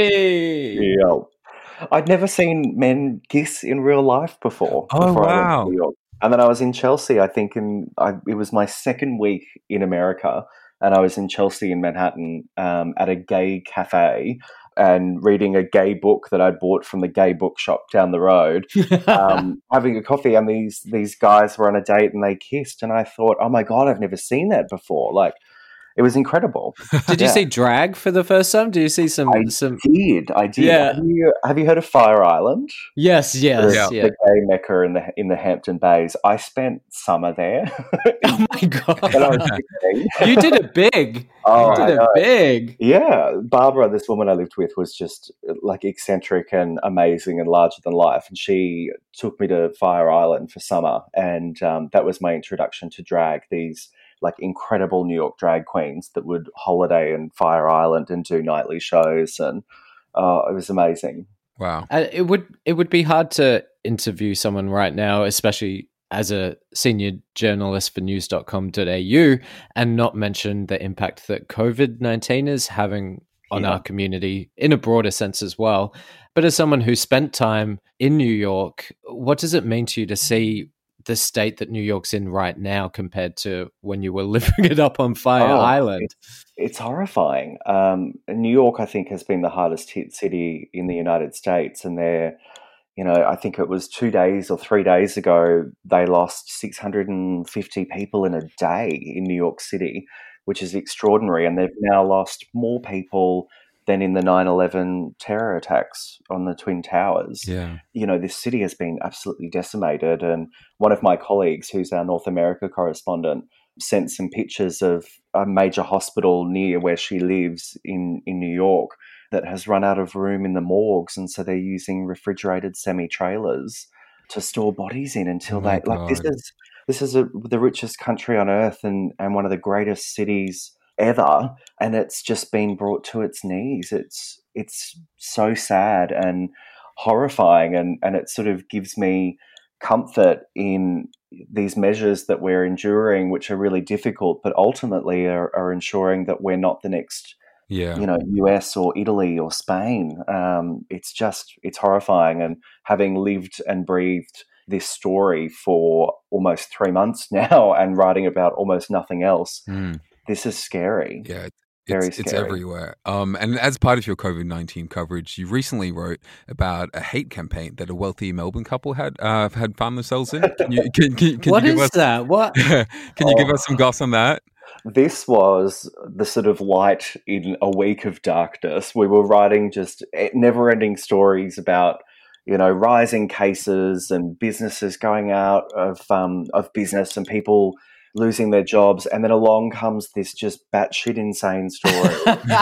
S6: City.
S10: Yeah. I'd never seen men kiss in real life before.
S7: Oh,
S10: before I went
S7: wow.
S10: to New York. And then I was in Chelsea, I think in I, it was my second week in America, and I was in Chelsea in Manhattan um, at a gay cafe and reading a gay book that I'd bought from the gay bookshop down the road, um, having a coffee, and these these guys were on a date and they kissed, and I thought, oh my God, I've never seen that before. Like, it was incredible.
S6: Did you
S10: Yeah.
S6: see drag for the first time? Do you see some?
S10: I
S6: some...
S10: did, I did.
S6: Yeah.
S10: Have you, have you heard of Fire Island?
S6: Yes, yes,
S10: The,
S6: yeah.
S10: the gay mecca in the in the Hampton Bays. I spent summer there.
S6: Oh my God.
S10: when I was sixteen.
S6: You did it big.
S10: Oh,
S6: you did
S10: I
S6: it
S10: know.
S6: big.
S10: Yeah, Barbara, this woman I lived with, was just like eccentric and amazing and larger than life. And she took me to Fire Island for summer, and um, that was my introduction to drag. These like incredible New York drag queens that would holiday in Fire Island and do nightly shows, and uh, it was amazing.
S7: Wow.
S6: Uh, it would it would be hard to interview someone right now, especially as a senior journalist for news dot com dot a u, and not mention the impact that COVID nineteen is having on
S10: Yeah.
S6: our community in a broader sense as well. But as someone who spent time in New York, what does it mean to you to see the state that New York's in right now compared to when you were living it up on Fire
S10: Oh,
S6: Island?
S10: It's, it's horrifying. Um, New York, I think, has been the hardest hit city in the United States, and they're, you know, I think it was two days or three days ago, they lost six hundred fifty people in a day in New York City, which is extraordinary. And they've now lost more people than in the nine eleven terror attacks on the Twin Towers.
S7: Yeah.
S10: You know, this city has been absolutely decimated. And one of my colleagues, who's our North America correspondent, sent some pictures of a major hospital near where she lives in, in New York that has run out of room in the morgues. And so they're using refrigerated semi-trailers to store bodies in until
S7: Oh my
S10: they, like, this
S7: God.
S10: is this is a, the richest country on earth and, and one of the greatest cities ever. And it's just been brought to its knees. It's, it's so sad and horrifying. And, and it sort of gives me comfort in these measures that we're enduring, which are really difficult, but ultimately are, are ensuring that we're not the next,
S7: Yeah.
S10: you know, U S or Italy or Spain. Um, it's just, it's horrifying. And having lived and breathed this story for almost three months now and writing about almost nothing else,
S7: Mm.
S10: this is scary.
S7: Yeah.
S10: Very
S7: It's, it's
S10: scary.
S7: everywhere. Um, and as part of your COVID nineteen coverage, you recently wrote about a hate campaign that a wealthy Melbourne couple had uh, had found themselves in. Can you, can, can, can
S6: What
S7: you give
S6: is
S7: us,
S6: that? What?
S7: Can you give
S10: Oh.
S7: us some goss on that?
S10: This was the sort of light in a week of darkness. We were writing just never-ending stories about, you know, rising cases and businesses going out of um, of business and people losing their jobs. And then along comes this just batshit insane story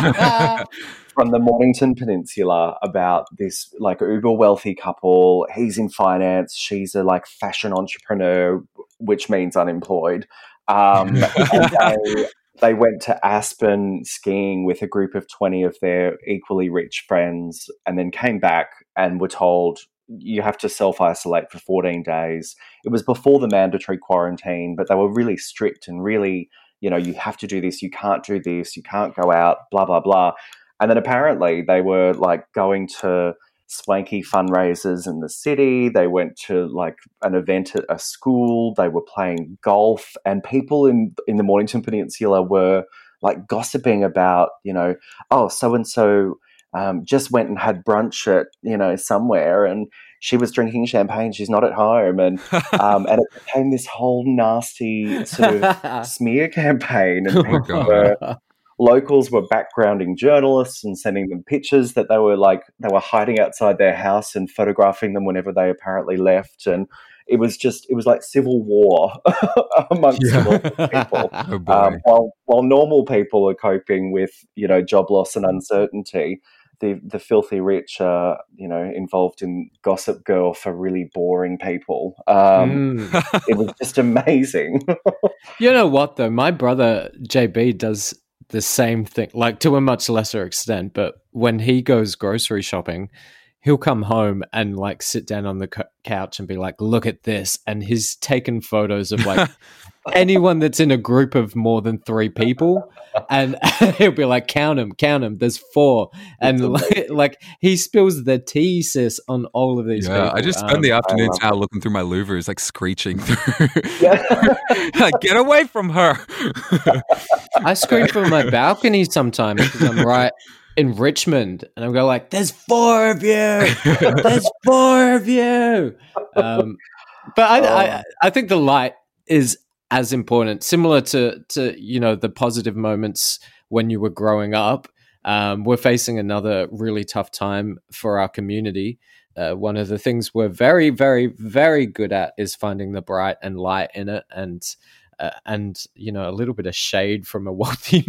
S10: from the Mornington Peninsula about this like uber wealthy couple. He's in finance. She's a like fashion entrepreneur, which means unemployed. Um, and they, they went to Aspen skiing with a group of twenty of their equally rich friends and then came back and were told, you have to self-isolate for fourteen days. It was before the mandatory quarantine, but they were really strict and really, you know, you have to do this, you can't do this, you can't go out, blah, blah, blah. And then apparently they were like going to swanky fundraisers in the city. They went to like an event at a school. They were playing golf, and people in in the Mornington Peninsula were like gossiping about, you know, oh, so-and-so um, just went and had brunch at, you know, somewhere, and she was drinking champagne. She's not at home. And um, and it became this whole nasty sort of smear campaign. And
S7: Oh my
S10: people
S7: God.
S10: were, locals were backgrounding journalists and sending them pictures that they were like, they were hiding outside their house and photographing them whenever they apparently left. And it was just, it was like civil war amongst
S7: Yeah.
S10: normal people.
S7: Oh boy.
S10: Um, while while normal people are coping with, you know, job loss and uncertainty, the the filthy rich are, you know, involved in Gossip Girl for really boring people. Um,
S6: Mm.
S10: It was just amazing.
S6: You know what, though? My brother, J B, does the same thing, like to a much lesser extent. But when he goes grocery shopping, he'll come home and like sit down on the co- couch and be like, look at this. And he's taken photos of like anyone that's in a group of more than three people, and he'll be like, count them, count them, there's four. And like, like he spills the tea, sis, on all of these
S7: yeah,
S6: people.
S7: I just spend
S6: um,
S7: the afternoons now
S10: it.
S7: looking through my louvers, like screeching through. Like, get away from her.
S6: I scream from my balcony sometimes because I'm right in Richmond, and I'll go like, there's four of you, there's four of you. Um, but I, I, I think the light is as important, similar to, to, you know, the positive moments when you were growing up. Um, we're facing another really tough time for our community. Uh, one of the things we're very, very, very good at is finding the bright and light in it, and uh, and you know, a little bit of shade from a wealthy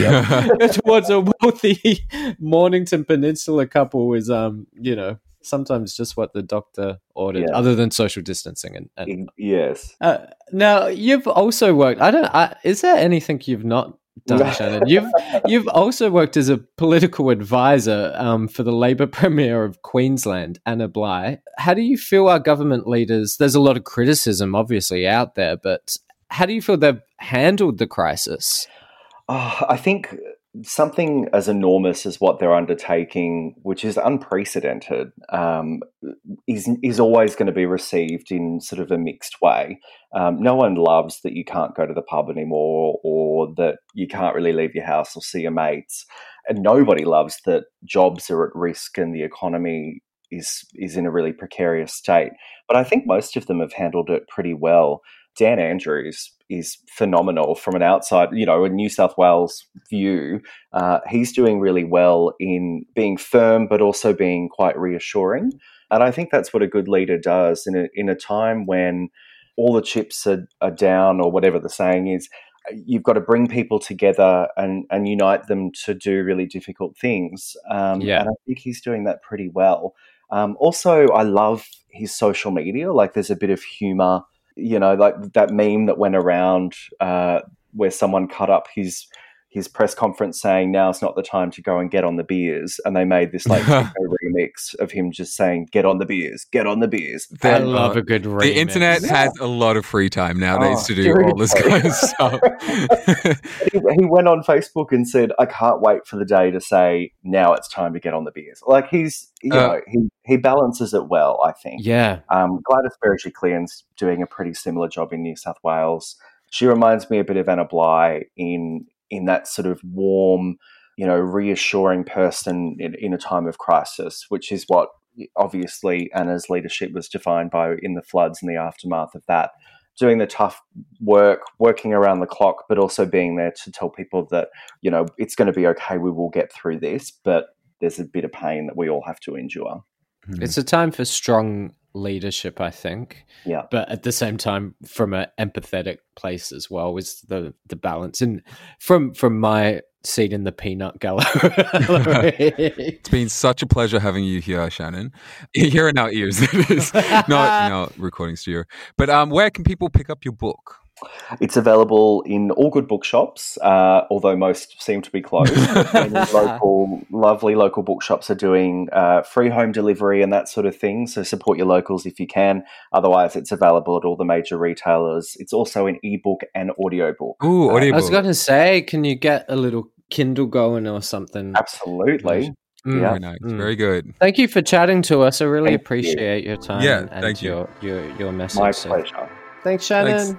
S6: towards a wealthy Mornington Peninsula couple is, um, you know, sometimes just what the doctor ordered,
S10: Yeah.
S6: other than social distancing. And, and
S10: Yes.
S6: uh, now you've also worked. I don't. I, is there anything you've not done, Shannon? You've you've also worked as a political advisor um, for the Labor Premier of Queensland, Anna Bligh. How do you feel our government leaders? There's a lot of criticism, obviously, out there, but how do you feel they've handled the crisis?
S10: Oh, I think something as enormous as what they're undertaking, which is unprecedented, um, is is always going to be received in sort of a mixed way. Um, no one loves that you can't go to the pub anymore, or that you can't really leave your house or see your mates, and nobody loves that jobs are at risk and the economy is is in a really precarious state. But I think most of them have handled it pretty well. Dan Andrews is phenomenal from an outside, you know, a New South Wales view. Uh, he's doing really well in being firm, but also being quite reassuring. And I think that's what a good leader does in a, in a time when all the chips are, are down, or whatever the saying is. You've got to bring people together and, and unite them to do really difficult things. Um,
S6: Yeah.
S10: And I think he's doing that pretty well. Um, also, I love his social media. Like, there's a bit of humor. You know, like that meme that went around uh, where someone cut up his his press conference saying, now's not the time to go and get on the beers. And they made this like remix of him just saying, get on the beers, get on the beers.
S6: I
S10: And,
S6: love a good remix.
S7: The internet
S10: Yeah.
S7: has a lot of free time nowadays
S10: Oh,
S7: to do all this
S10: seriously.
S7: kind of stuff.
S10: he, he went on Facebook and said, I can't wait for the day to say, now it's time to get on the beers. Like, he's, you
S7: Uh,
S10: know, he, he balances it well, I think.
S6: Yeah.
S10: Um, Gladys Berejiklian's doing a pretty similar job in New South Wales. She reminds me a bit of Anna Bligh in in that sort of warm, you know, reassuring person in, in a time of crisis, which is what obviously Anna's leadership was defined by in the floods and the aftermath of that. Doing the tough work, working around the clock, but also being there to tell people that, you know, it's going to be okay, we will get through this, but there's a bit of pain that we all have to endure.
S6: It's a time for strong leadership, I think.
S10: Yeah.
S6: But at the same time, from an empathetic place as well, is the the balance. And from from my seat in the peanut gallery.
S7: It's been such a pleasure having you here, Shannon. Here in our ears, that is, not in our recording studio. But um, where can people pick up your book?
S10: It's available in all good bookshops, uh, although most seem to be closed. Many local, lovely local bookshops are doing uh, free home delivery and that sort of thing, so support your locals if you can. Otherwise, it's available at all the major retailers. It's also an ebook and audiobook.
S7: Ooh,
S10: Uh,
S7: audiobook.
S6: I was going to say, can you get a little Kindle going or something?
S10: Absolutely.
S6: Mm.
S10: Yeah.
S7: Very nice.
S6: Mm.
S7: Very good.
S6: Thank you for chatting to us. I really
S10: Thank you.
S6: appreciate your time.
S7: Yeah,
S6: and
S7: thank you.
S6: your, your, your message.
S10: My
S6: So
S10: pleasure.
S6: Thanks, Shannon.
S7: Thanks.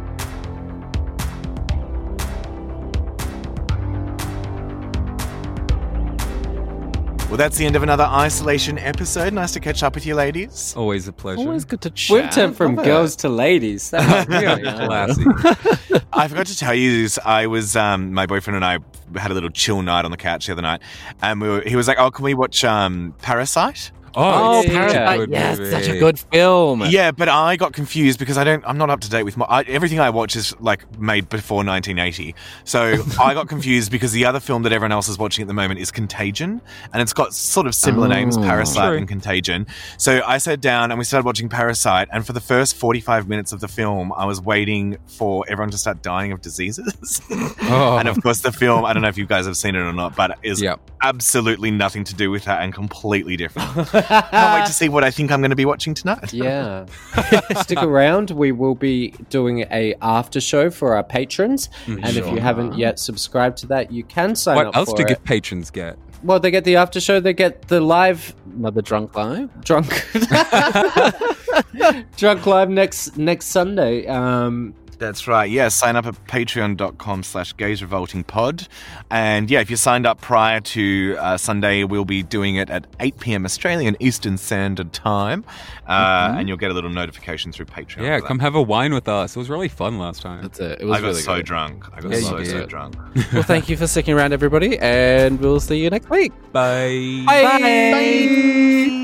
S3: Well, that's the end of another isolation episode. Nice to catch up with you, ladies.
S7: Always a pleasure.
S5: Always good to chat.
S6: We've turned from
S5: Love it.
S6: girls to ladies. That was
S7: We are
S6: really
S7: classy.
S3: I forgot to tell you this. I was, um, my boyfriend and I had a little chill night on the couch the other night, and we were, he was like, "Oh, can we watch um, Parasite?"
S5: Oh,
S7: it's such a
S5: Parasite!
S7: good
S5: Yes,
S7: movie.
S5: such a good film.
S3: Yeah, but I got confused because I don't. I'm not up to date with my I, everything I watch is like made before nineteen eighty. So I got confused because the other film that everyone else is watching at the moment is Contagion, and it's got sort of similar
S5: Oh.
S3: names, Parasite
S7: True.
S3: and Contagion. So I sat down and we started watching Parasite, and for the first forty-five minutes of the film, I was waiting for everyone to start dying of diseases.
S7: Oh.
S3: And of course, the film. I don't know if you guys have seen it or not, but it is
S7: Yep.
S3: absolutely nothing to do with that and completely different. Can't wait to see what I think I'm going to be watching tonight.
S6: Yeah. Stick around. We will be doing a after show for our patrons. Mm, and sure. if you haven't yet subscribed to that, you can sign
S7: what
S6: up for it.
S7: What else do gift patrons get?
S6: Well, they get the after show. They get the live...
S5: Another Drunk Live?
S6: Drunk. Drunk Live next next Sunday. Um...
S3: That's right. Yeah, sign up at patreon.com slash gays revolting pod. And yeah, if you signed up prior to uh, Sunday, we'll be doing it at eight p.m. Australian Eastern Standard Time. Uh, mm-hmm. And you'll get a little notification through Patreon.
S7: Yeah, come have a wine with us. It was really fun last time.
S5: That's it. It was
S3: I got
S5: really
S3: so
S5: good.
S3: drunk. I got
S7: yeah,
S3: so, so drunk.
S5: Well, thank you for sticking around, everybody. And we'll see you next week.
S7: Bye.
S5: Bye. Bye.
S3: Bye.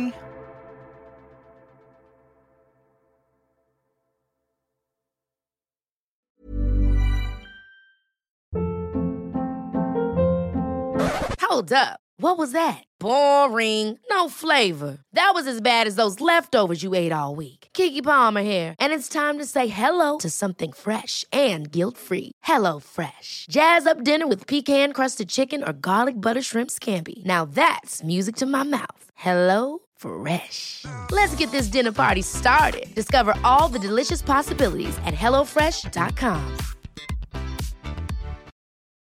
S1: Hold up. What was that? Boring. No flavor. That was as bad as those leftovers you ate all week. Keke Palmer here, and it's time to say hello to something fresh and guilt-free. Hello Fresh. Jazz up dinner with pecan-crusted chicken or garlic butter shrimp scampi. Now that's music to my mouth. Hello Fresh. Let's get this dinner party started. Discover all the delicious possibilities at hello fresh dot com.